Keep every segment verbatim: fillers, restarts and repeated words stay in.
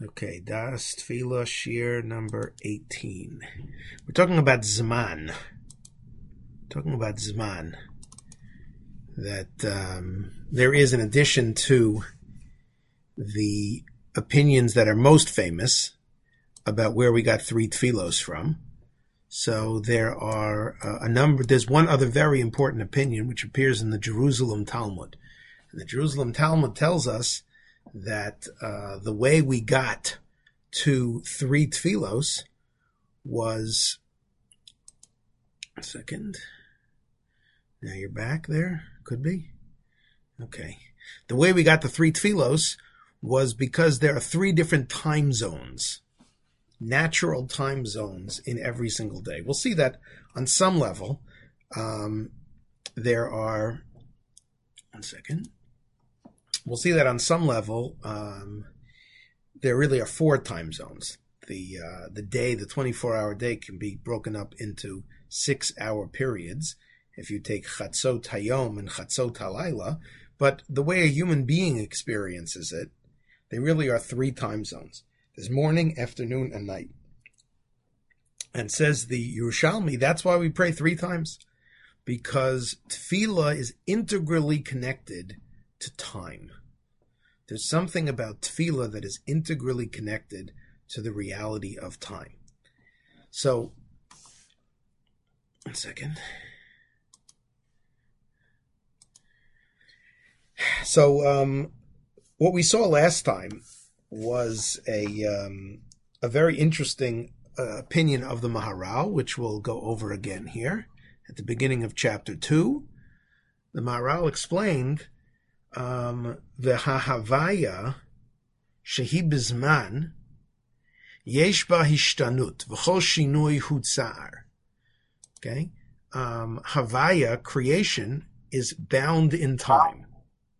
Okay, Das Tefillah Shir number eighteen. We're talking about Zman. Talking about Zman. That um, there is, in addition to the opinions that are most famous about where we got three tefillos from, so there are uh, a number, there's one other very important opinion which appears in the Jerusalem Talmud. And the Jerusalem Talmud tells us that uh, the way we got to three tefillos was, a second, now you're back there, could be, okay. The way we got to three tefillos was because there are three different time zones, natural time zones in every single day. We'll see that on some level. Um, there are, one second, we'll see that on some level, um, there really are four time zones. The uh, the day, the twenty-four hour day can be broken up into six hour periods if you take Chatzot Hayom and Chatzot Halayla. But the way a human being experiences it, they really are three time zones. There's morning, afternoon, and night. And says the Yerushalmi, that's why we pray three times, because tefillah is integrally connected to time. There's something about tefillah that is integrally connected to the reality of time. So, one second. So, um, what we saw last time was a um, a very interesting uh, opinion of the Maharal, which we'll go over again here at the beginning of chapter two. The Maharal explained um, the Hahavaya shehi bizman yesh ba hishtanut v'chol shinui hu tzar. Okay, um, Havaya, creation, is bound in time.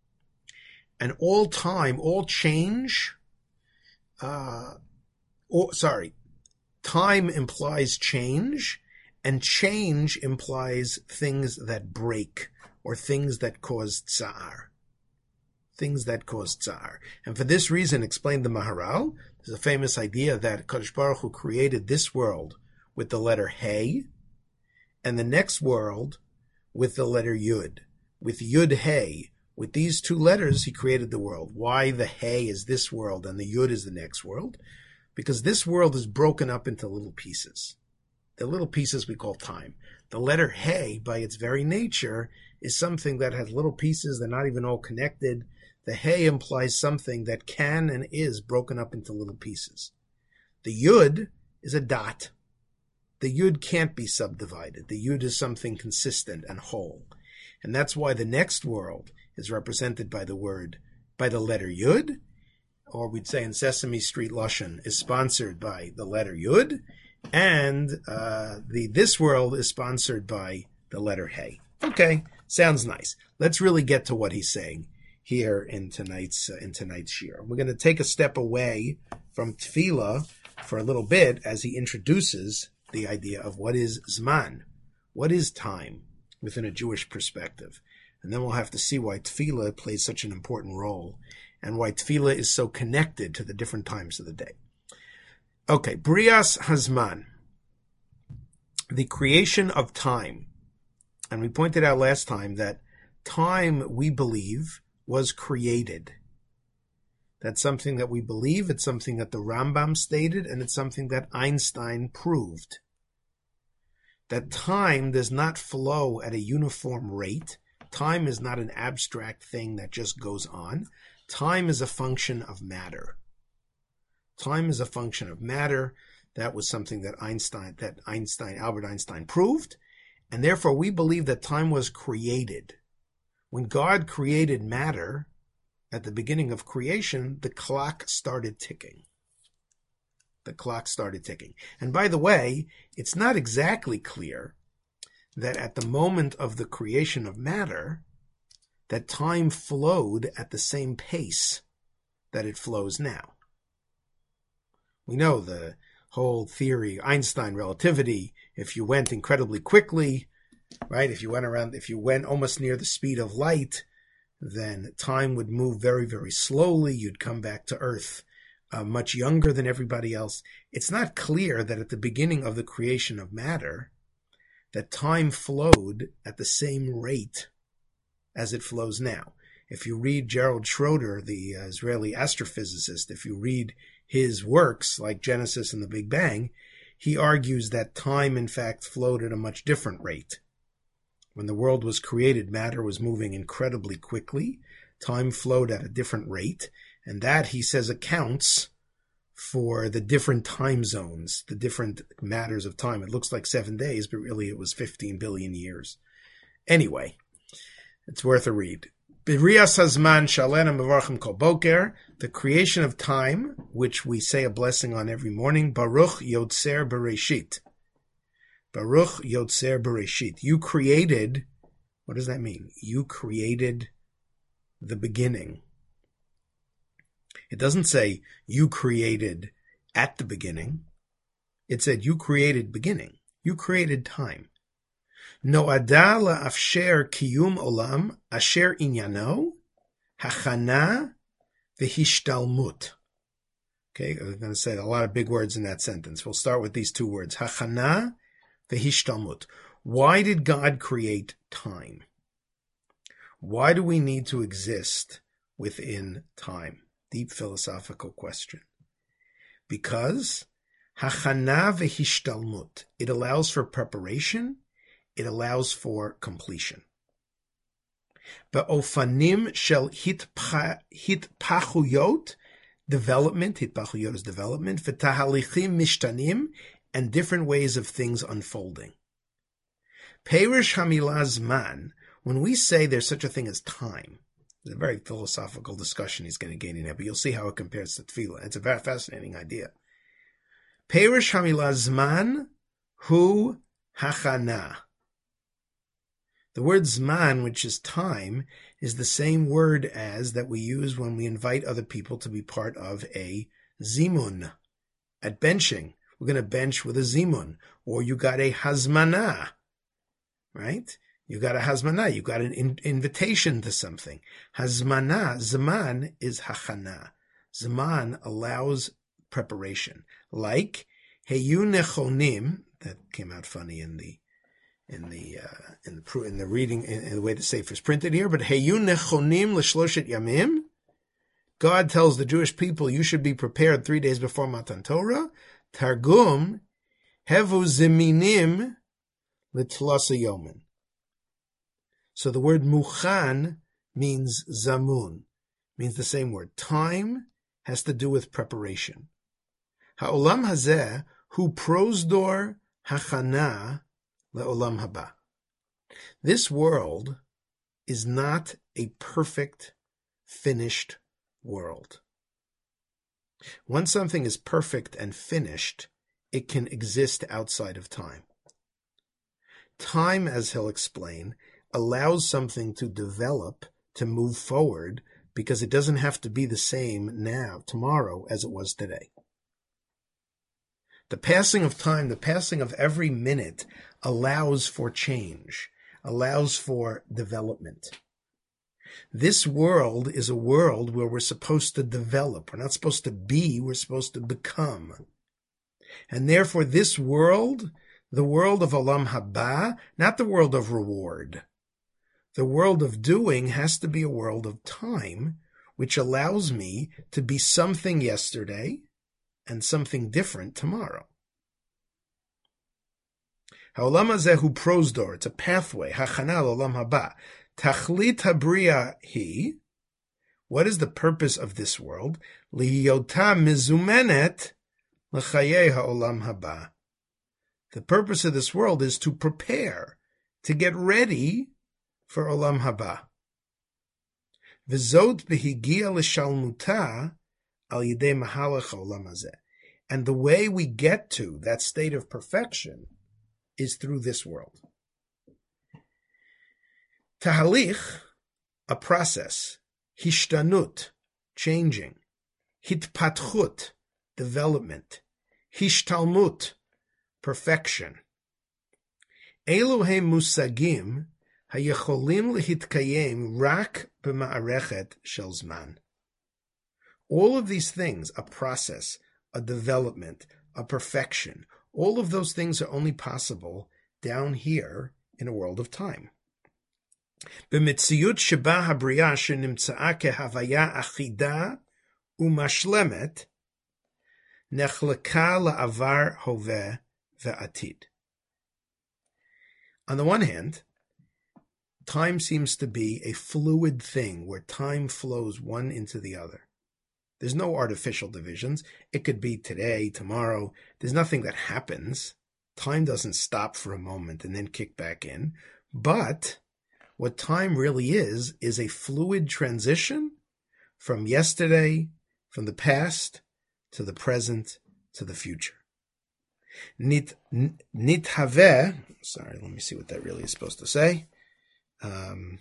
And all time, all change, uh, or, sorry, time implies change, and change implies things that break, or things that cause tsar. Things that cause tsar. And for this reason, explained the Maharal, there's a famous idea that Kadosh Baruch Hu created this world with the letter Hey, and the next world with the letter Yud. With Yud Hey, with these two letters, he created the world. Why the Hey is this world and the Yud is the next world? Because this world is broken up into little pieces. The little pieces we call time. The letter Hey, by its very nature, is something that has little pieces. They're not even all connected. The Hey implies something that can and is broken up into little pieces. The Yud is a dot. The Yud can't be subdivided. The Yud is something consistent and whole. And that's why the next world is represented by the word, by the letter Yud, or we'd say in Sesame Street Lashon, is sponsored by the letter Yud, and uh, the this world is sponsored by the letter Hey. Okay, sounds nice. Let's really get to what he's saying here in tonight's uh, in tonight's shir. We're going to take a step away from tefillah for a little bit as he introduces the idea of what is Zman, what is time within a Jewish perspective. And then we'll have to see why tefillah plays such an important role and why tefillah is so connected to the different times of the day. Okay, Brias Hazman, the creation of time. And we pointed out last time that time, we believe, was created. That's something that we believe, it's something that the Rambam stated, and it's something that Einstein proved. That time does not flow at a uniform rate. Time is not an abstract thing that just goes on. Time is a function of matter. Time is a function of matter. That was something that Einstein, that Einstein, Albert Einstein proved. And therefore we believe that time was created. When God created matter, at the beginning of creation, the clock started ticking. The clock started ticking. And by the way, it's not exactly clear that at the moment of the creation of matter, that time flowed at the same pace that it flows now. We know the whole theory, Einstein relativity, if you went incredibly quickly, right, if you went around, if you went almost near the speed of light, then time would move very, very slowly. You'd come back to Earth uh, much younger than everybody else. It's not clear that at the beginning of the creation of matter, that time flowed at the same rate as it flows now. If you read Gerald Schroeder, the uh, Israeli astrophysicist, if you read his works like Genesis and the Big Bang, he argues that time, in fact, flowed at a much different rate. When the world was created, matter was moving incredibly quickly. Time flowed at a different rate, and that, he says, accounts for the different time zones, the different matters of time. It looks like seven days, but really it was fifteen billion years. Anyway, it's worth a read. B'rias hazman shalena mevarchim kol boker, the creation of time, which we say a blessing on every morning. Baruch yotzer bereshit. Baruch yotzer bereshit. You created, what does that mean? You created the beginning. It doesn't say you created at the beginning. It said you created beginning. You created time. No'ada la'afsher kiyum olam asher inyano hachana v'hishtalmut. Okay, I'm going to say a lot of big words in that sentence. We'll start with these two words. Hachana v'hishtalmut. Why did God create time? Why do we need to exist within time? Deep philosophical question. Because hachana v'hishtalmut. It allows for preparation. It allows for completion. Ba'ofanim shel hitpachuyot, development, hitpachuyot is development, v'tahalichim mishtanim, and different ways of things unfolding. Perish hamilah zman, when we say there's such a thing as time, it's a very philosophical discussion he's going to gain in here, but you'll see how it compares to tefillah. It's a very fascinating idea. Perish hamilah zman hu hachana. The word zman, which is time, is the same word as that we use when we invite other people to be part of a zimun. At benching, we're going to bench with a zimun. Or you got a hazmana, right? You got a hazmana, you got an in- invitation to something. Hazmana, zman is hachana. Zman allows preparation. Like, heyu nechonim, that came out funny in the in the uh, in the in the reading in, in the way the Sefer is printed here, but heyu nechonim l'shloshet yamim. God tells the Jewish people, you should be prepared three days before Matan Torah. Targum, hevu zeminim l'tlasa yomin. So the word muchan means zamun, means the same word. Time has to do with preparation. Ha'olam hazeh hu prosdor hachana le'olam haba. This world is not a perfect, finished world. Once something is perfect and finished, it can exist outside of time. Time, as he'll explain, allows something to develop, to move forward, because it doesn't have to be the same now, tomorrow, as it was today. The passing of time, the passing of every minute, allows for change, allows for development. This world is a world where we're supposed to develop. We're not supposed to be, we're supposed to become. And therefore this world, the world of Olam Haba, not the world of reward. The world of doing has to be a world of time, which allows me to be something yesterday and something different tomorrow. Ha'olam hazeh hu prosdor, it's a pathway, hachana l'olam haba. Tachlit habriya hi, what is the purpose of this world? Lihiyota mizumenet l'chayei ha'olam haba. The purpose of this world is to prepare, to get ready for olam haba. V'zot behigia l'shalmuta al yidei mahalach ha'olam hazeh. And the way we get to that state of perfection is through this world. Tahalich, a process. Hishtanut, changing. Hitpatchut, development. Hishtalmut, perfection. Elohe musagim hayecholim lehitkayem rak b'ma'arechet shel zman. All of these things, a process, a development, a perfection, all of those things are only possible down here in a world of time. במציאות שבה הבריאה שנמצאה כהוויה אחידה ומשלמת, נחלקה לעבר, הווה ועתיד. On the one hand, time seems to be a fluid thing where time flows one into the other. There's no artificial divisions. It could be today, tomorrow. There's nothing that happens. Time doesn't stop for a moment and then kick back in. But what time really is, is a fluid transition from yesterday, from the past, to the present, to the future. Nit, nithave, sorry, let me see what that really is supposed to say. Um,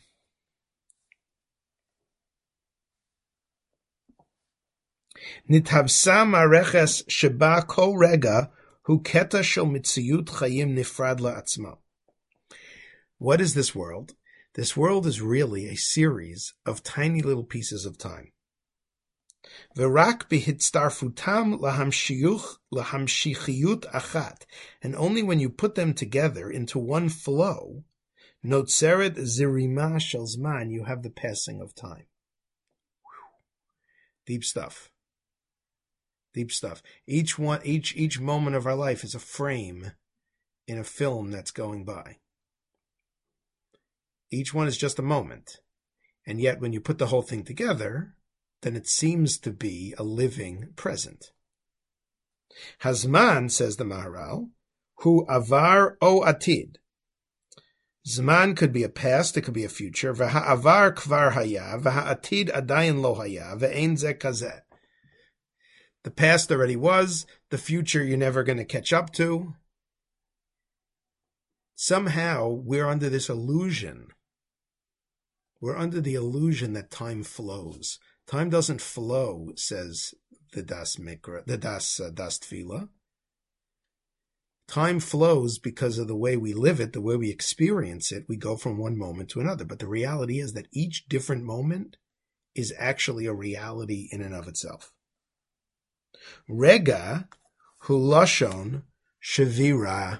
Nithabsa mareches sheba kol rega hu keta shel mitziyut chayim nifrad la'atzma. What is this world? This world is really a series of tiny little pieces of time. V'rak bihitztarfutam lahamshiyuch lahamshichiyut achat, and only when you put them together into one flow, notzeret zirima shel zman, you have the passing of time. Whew. Deep stuff. Deep stuff. Each one, each each moment of our life is a frame in a film that's going by. Each one is just a moment. And yet when you put the whole thing together, then it seems to be a living present. Hazman, says the Maharal, hu avar o atid. Zman could be a past, it could be a future. V'ha'avar kvar haya, v'ha'atid adayin lo haya, v'ein ze kazeh. The past already was, the future you're never going to catch up to. Somehow we're under this illusion. We're under the illusion that time flows. Time doesn't flow, says the Das Mikra, the Das uh, Das Tefillah. Time flows because of the way we live it, the way we experience it. We go from one moment to another. But the reality is that each different moment is actually a reality in and of itself. Rega hu lashon shavira.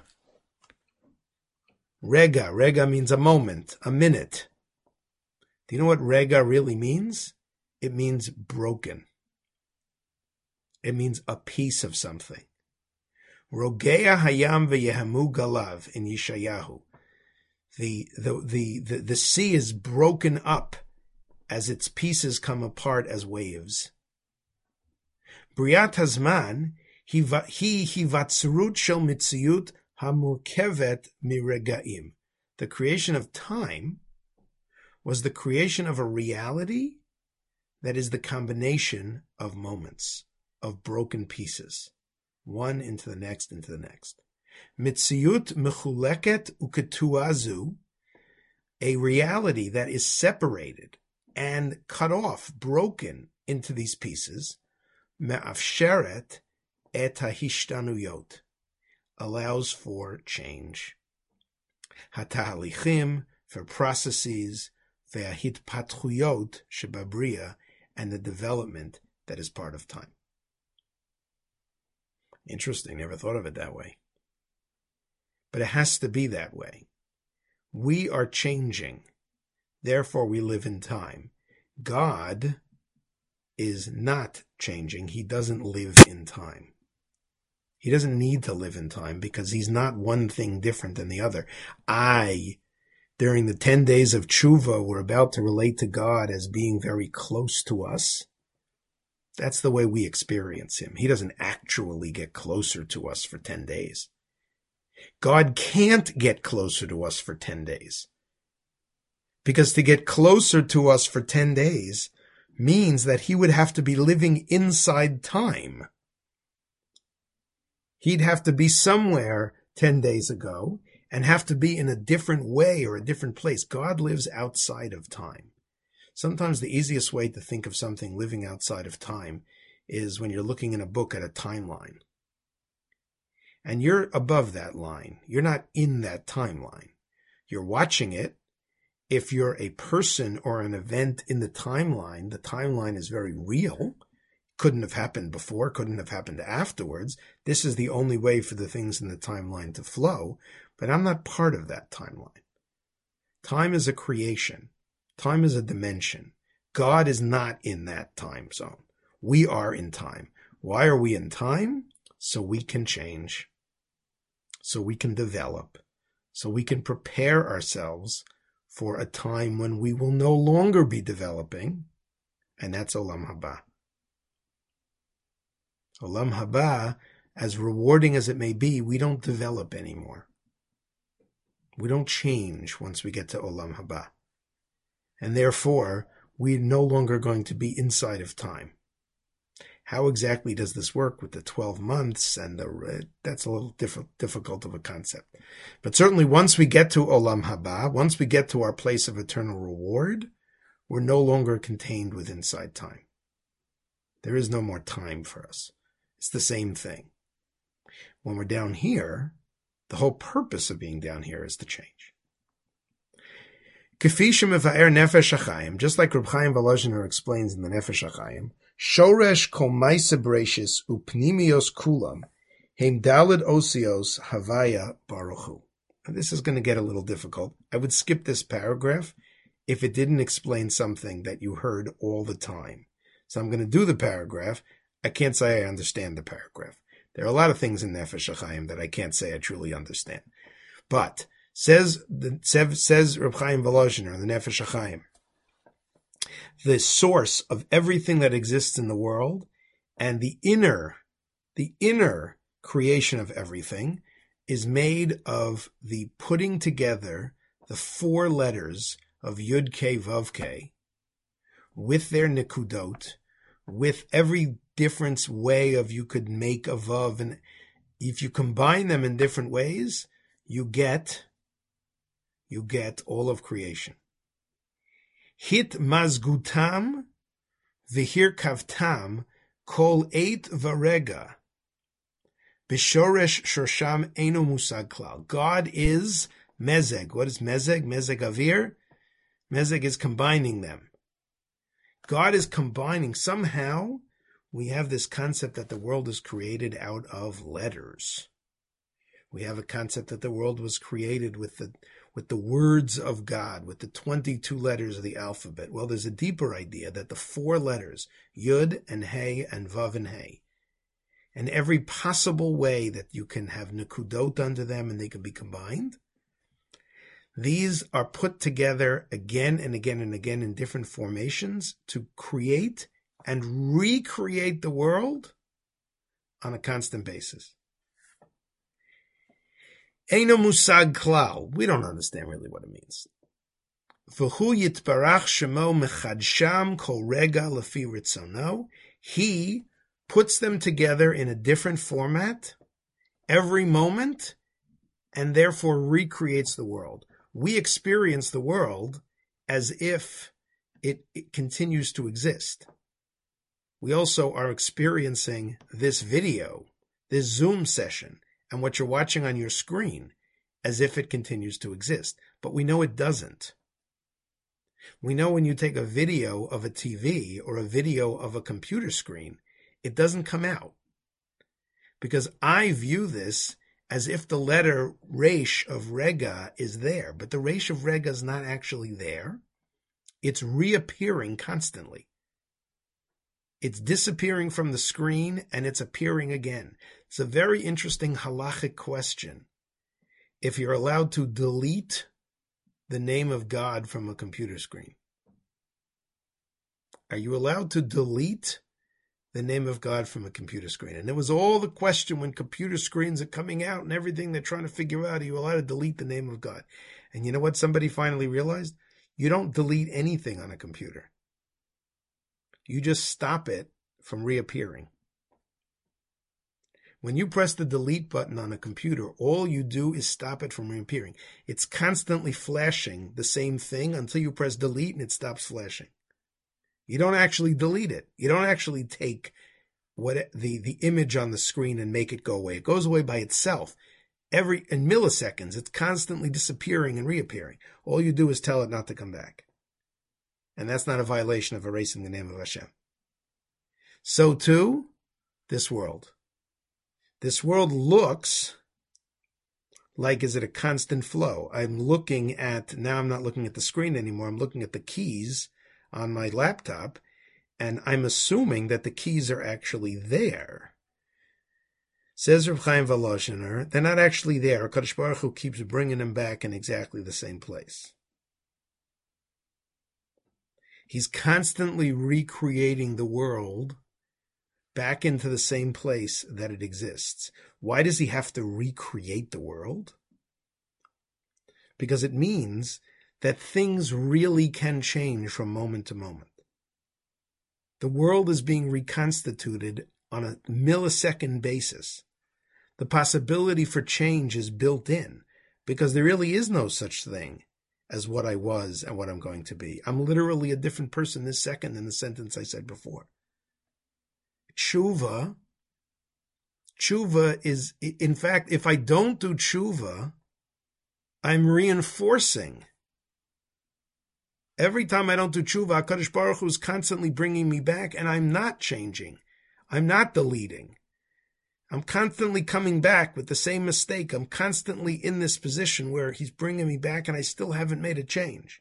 Rega. Rega means a moment, a minute. Do you know what rega really means? It means broken. It means a piece of something. Rogea hayam ve'yehamu galav in Yeshayahu. The, the, the, the, the sea is broken up as its pieces come apart as waves. Briat hazman, hi hivatzrut shel mitziyut hamurkevet miregaim. The creation of time was the creation of a reality that is the combination of moments, of broken pieces, one into the next, into the next. Mitziyut mechuleket uketuazu, a reality that is separated and cut off, broken into these pieces, me'afsheret et hahishtanuyot, allows for change. Hatahalichim, for processes, ve'ahitpatchuyot shebabriya, and the development that is part of time. Interesting, never thought of it that way. But it has to be that way. We are changing, therefore we live in time. God is not changing. He doesn't live in time. He doesn't need to live in time because he's not one thing different than the other. I, during the ten days of tshuva, were about to relate to God as being very close to us. That's the way we experience him. He doesn't actually get closer to us for ten days. God can't get closer to us for ten days. Because to get closer to us for ten days means that he would have to be living inside time. He'd have to be somewhere ten days ago and have to be in a different way or a different place. God lives outside of time. Sometimes the easiest way to think of something living outside of time is when you're looking in a book at a timeline. And you're above that line. You're not in that timeline. You're watching it. If you're a person or an event in the timeline, the timeline is very real. couldn't have happened before, couldn't have happened afterwards. This is the only way for the things in the timeline to flow, but I'm not part of that timeline. Time is a creation. Time is a dimension. God is not in that time zone. We are in time. Why are we in time? So we can change, so we can develop, so we can prepare ourselves for a time when we will no longer be developing, and that's Olam Haba. Olam Haba, as rewarding as it may be, we don't develop anymore. We don't change once we get to Olam Haba. And therefore, we're no longer going to be inside of time. How exactly does this work with the twelve months? And the, that's a little diff- difficult of a concept. But certainly once we get to Olam Haba, once we get to our place of eternal reward, we're no longer contained with inside time. There is no more time for us. It's the same thing. When we're down here, the whole purpose of being down here is to change. K'fi shemevaer Nefesh HaChaim, just like Reb Chaim Volozhiner explains in the Nefesh HaChaim, Shoresh kol ma'aseh bereishis upnimios kulam heim daled osios havaya baruch hu. And this is going to get a little difficult. I would skip this paragraph if it didn't explain something that you heard all the time. So I'm going to do the paragraph. I can't say I understand the paragraph. There are a lot of things in Nefesh HaChaim that I can't say I truly understand. But says the says Reb Chaim Volozhiner in the Nefesh HaChaim, the source of everything that exists in the world and the inner, the inner creation of everything is made of the putting together the four letters of Yud Kei Vav Kei with their nikudot, with every different way of you could make a Vav. And if you combine them in different ways, you get, you get all of creation. Hit mazgutam v'hir kavtam kol eight varega b'shoresh shorsham eno musag klal. God is mezeg. What is mezeg? Mezeg avir. Mezeg is combining them. God is combining. Somehow we have this concept that the world is created out of letters. We have a concept that the world was created with the with the words of God, with the twenty-two letters of the alphabet. Well, there's a deeper idea that the four letters, Yud and Hey and Vav and Hey, and every possible way that you can have nekudot under them and they can be combined, these are put together again and again and again in different formations to create and recreate the world on a constant basis. Eino musag klal. We don't understand really what it means. V'hu yitbarach shemo mechadsham kol rega lefi ritzono. He puts them together in a different format every moment and therefore recreates the world. We experience the world as if it, it continues to exist. We also are experiencing this video, this Zoom session, and what you're watching on your screen as if it continues to exist. But we know it doesn't. We know when you take a video of a T V or a video of a computer screen, it doesn't come out. Because I view this as if the letter Resh of Rega is there. But the Resh of Rega is not actually there. It's reappearing constantly. It's disappearing from the screen and it's appearing again. It's a very interesting halachic question. If you're allowed to delete the name of God from a computer screen, are you allowed to delete the name of God from a computer screen? And there was all the question when computer screens are coming out and everything they're trying to figure out, are you allowed to delete the name of God? And you know what somebody finally realized? You don't delete anything on a computer. You just stop it from reappearing. When you press the delete button on a computer, all you do is stop it from reappearing. It's constantly flashing the same thing until you press delete and it stops flashing. You don't actually delete it. You don't actually take what the, the image on the screen and make it go away. It goes away by itself. Every in milliseconds, it's constantly disappearing and reappearing. All you do is tell it not to come back. And that's not a violation of erasing the name of Hashem. So too, this world. This world looks like, is it a constant flow? I'm looking at, now I'm not looking at the screen anymore, I'm looking at the keys on my laptop, and I'm assuming that the keys are actually there. Says Reb Chaim Volozhiner, they're not actually there. HaKadosh Baruch Hu keeps bringing them back in exactly the same place. He's constantly recreating the world back into the same place that it exists. Why does he have to recreate the world? Because it means that things really can change from moment to moment. The world is being reconstituted on a millisecond basis. The possibility for change is built in because there really is no such thing as what I was and what I'm going to be. I'm literally a different person this second than the sentence I said before. Tshuva, tshuva is, in fact, if I don't do tshuva, I'm reinforcing. Every time I don't do tshuva, HaKadosh Baruch Hu is constantly bringing me back, and I'm not changing. I'm not deleting. I'm constantly coming back with the same mistake. I'm constantly in this position where he's bringing me back, and I still haven't made a change.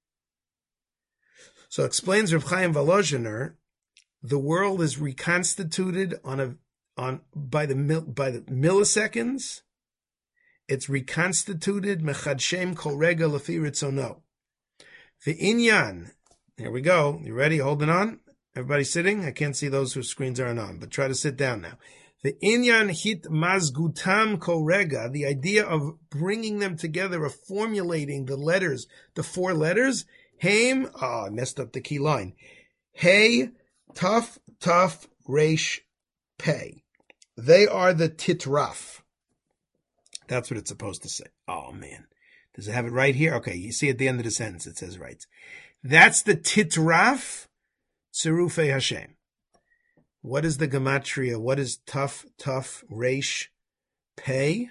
So explains Reb Chaim Volozhiner, the world is reconstituted on a on by the by the milliseconds. It's reconstituted mechad shem kol rega lefi ritzono. The inyan. Here we go. You ready? Holding on. Everybody sitting? I can't see those whose screens aren't on, but try to sit down now. The inyan hit mazgutam kol rega. The idea of bringing them together, of formulating the letters, the four letters. Haim. Oh, I messed up the key line. Hey. Tough, tough, resh, pay. They are the titraf. That's what it's supposed to say. Oh, man. Does it have it right here? Okay, you see at the end of the sentence it says right. That's the titraf, tzirufei Hashem. What is the gematria? What is tough, tough, resh, pay?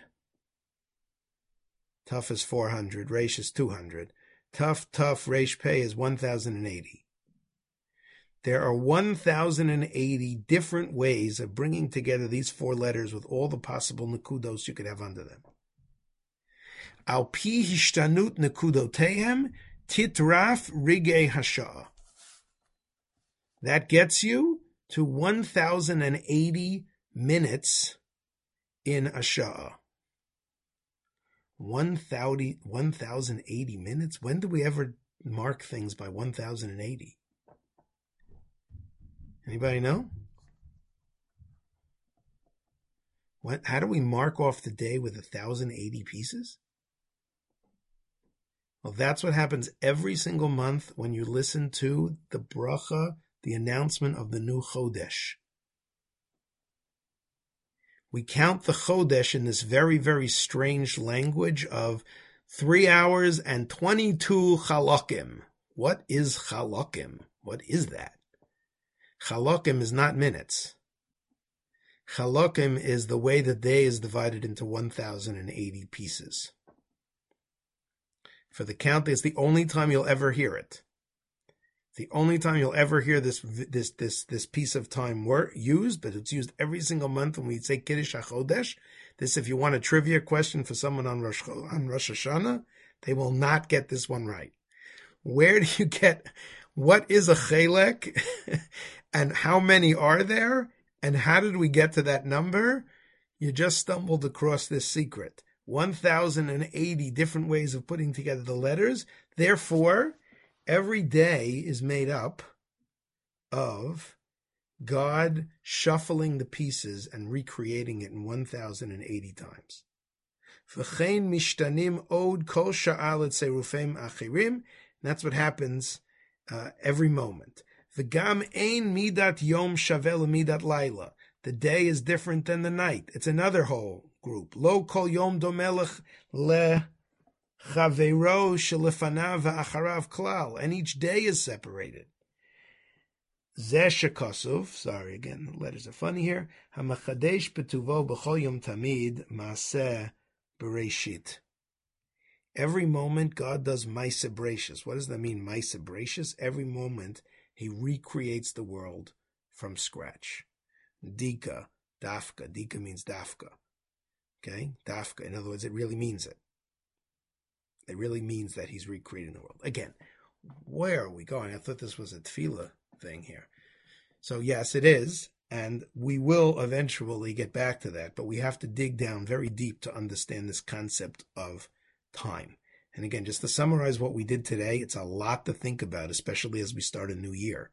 Tough is four hundred. Resh is two hundred. Tough, tough, resh, pay is one thousand eighty. There are one thousand eighty different ways of bringing together these four letters with all the possible nekudos you could have under them. Al pi hishtanut nekudotehem titraf rigei hashah. That gets you to one thousand eighty minutes in a shah. one thousand eighty minutes? When do we ever mark things by one thousand eighty? Anybody know? What? How do we mark off the day with one thousand eighty pieces? Well, that's what happens every single month when you listen to the bracha, the announcement of the new Chodesh. We count the Chodesh in this very, very strange language of three hours and twenty-two chalakim. What is chalakim? What is that? Chalakim is not minutes. Chalakim is the way the day is divided into one thousand eighty pieces. For the count, it's the only time you'll ever hear it. The only time you'll ever hear this this this this piece of time word used, but it's used every single month when we say Kiddush HaChodesh. This, if you want a trivia question for someone on Rosh, on Rosh Hashanah, they will not get this one right. Where do you get, what is a chelek? And how many are there? And how did we get to that number? You just stumbled across this secret. one thousand eighty different ways of putting together the letters. Therefore, every day is made up of God shuffling the pieces and recreating it in one thousand eighty times. V'chein mishtanim od kol sha'al et serufim achirim. That's what happens uh, every moment. V'gam ein midat yom shaveh midat laila. The day is different than the night. It's another whole group. Lo kol yom domelech le chaveiro shelefanav v'acharav klal. And each day is separated. Zeh shekasuv. Sorry, again, the letters are funny here. Hamachadesh betuvo b'chol yom tamid maaseh bereshit. Every moment God does Maaseh Bereshis. What does that mean, Maaseh Bereshis? Every moment He recreates the world from scratch. Dika, dafka. Dika means dafka. Okay? Dafka. In other words, it really means it. It really means that he's recreating the world. Again, where are we going? I thought this was a tefillah thing here. So yes, it is. And we will eventually get back to that. But we have to dig down very deep to understand this concept of time. And again, just to summarize what we did today, it's a lot to think about, especially as we start a new year.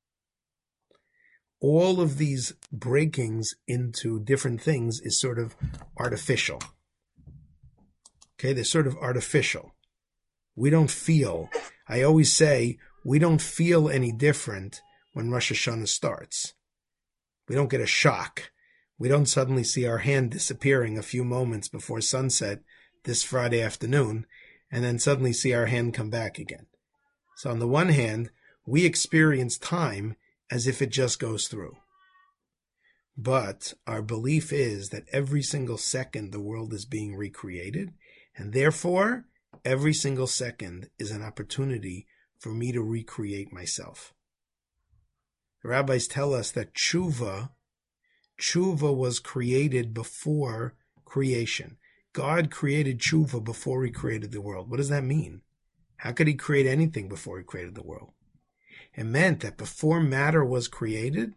All of these breakings into different things is sort of artificial. Okay, they're sort of artificial. We don't feel, I always say, we don't feel any different when Rosh Hashanah starts. We don't get a shock. We don't suddenly see our hand disappearing a few moments before sunset this Friday afternoon, and then suddenly see our hand come back again. So on the one hand, we experience time as if it just goes through. But our belief is that every single second the world is being recreated, and therefore every single second is an opportunity for me to recreate myself. The rabbis tell us that tshuva, tshuva was created before creation. God created tshuva before he created the world. What does that mean? How could he create anything before he created the world? It meant that before matter was created,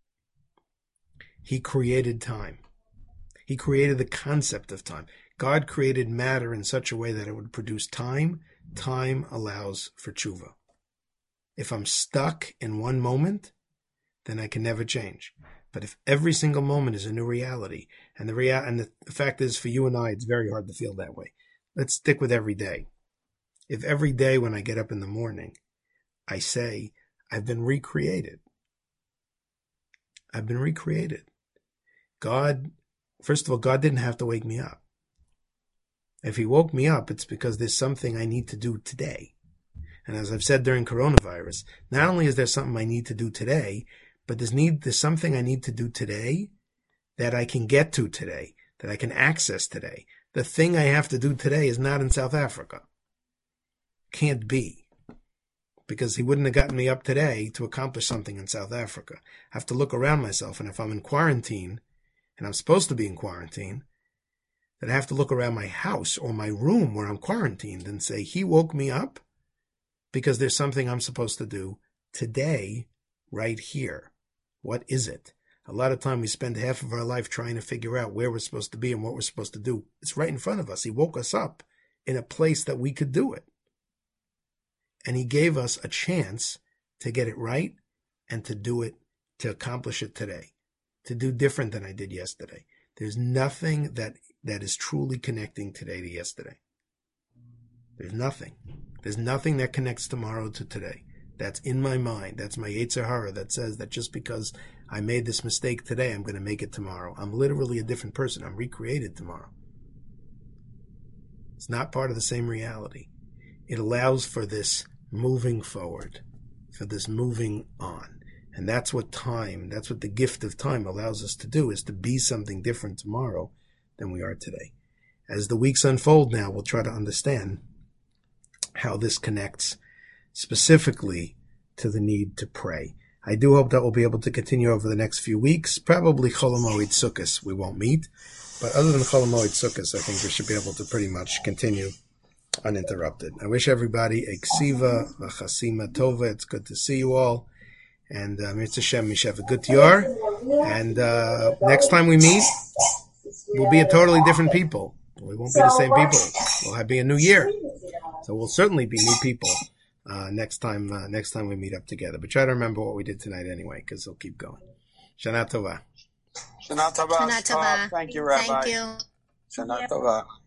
he created time. He created the concept of time. God created matter in such a way that it would produce time. Time allows for tshuva. If I'm stuck in one moment, then I can never change. But if every single moment is a new reality, and the rea- and the, the fact is, for you and I, it's very hard to feel that way. Let's stick with every day. If every day when I get up in the morning, I say, I've been recreated. I've been recreated. God, first of all, God didn't have to wake me up. If he woke me up, it's because there's something I need to do today. And as I've said during coronavirus, not only is there something I need to do today, but there's need there's something I need to do today that I can get to today, that I can access today. The thing I have to do today is not in South Africa. Can't be. Because he wouldn't have gotten me up today to accomplish something in South Africa. I have to look around myself, and if I'm in quarantine, and I'm supposed to be in quarantine, then I have to look around my house or my room where I'm quarantined and say, he woke me up because there's something I'm supposed to do today, right here. What is it? A lot of time we spend half of our life trying to figure out where we're supposed to be and what we're supposed to do. It's right in front of us. He woke us up in a place that we could do it. And he gave us a chance to get it right and to do it, to accomplish it today, to do different than I did yesterday. There's nothing that, that is truly connecting today to yesterday. There's nothing. There's nothing that connects tomorrow to today. That's in my mind. That's my Yetzer Hara that says that just because I made this mistake today, I'm going to make it tomorrow. I'm literally a different person. I'm recreated tomorrow. It's not part of the same reality. It allows for this moving forward, for this moving on. And that's what time, that's what the gift of time allows us to do, is to be something different tomorrow than we are today. As the weeks unfold now, we'll try to understand how this connects specifically to the need to pray. I do hope that we'll be able to continue over the next few weeks. Probably Chol HaMoed Sukkos we won't meet. But other than Chol HaMoed Sukkos, I think we should be able to pretty much continue uninterrupted. I wish everybody a ksiva, a chasima tova. It's good to see you all. And uh, Mitzvah Shem, Mishav, a good year. And uh, next time we meet, we'll be a totally different people. We won't be the same people. We'll have be a new year. So we'll certainly be new people uh, next time uh, next time we meet up together. But try to remember what we did tonight anyway, because it'll keep going. Shana Tova. Shana Tova. Shana Tova. Thank you, Rabbi. Thank you. Shana Tova.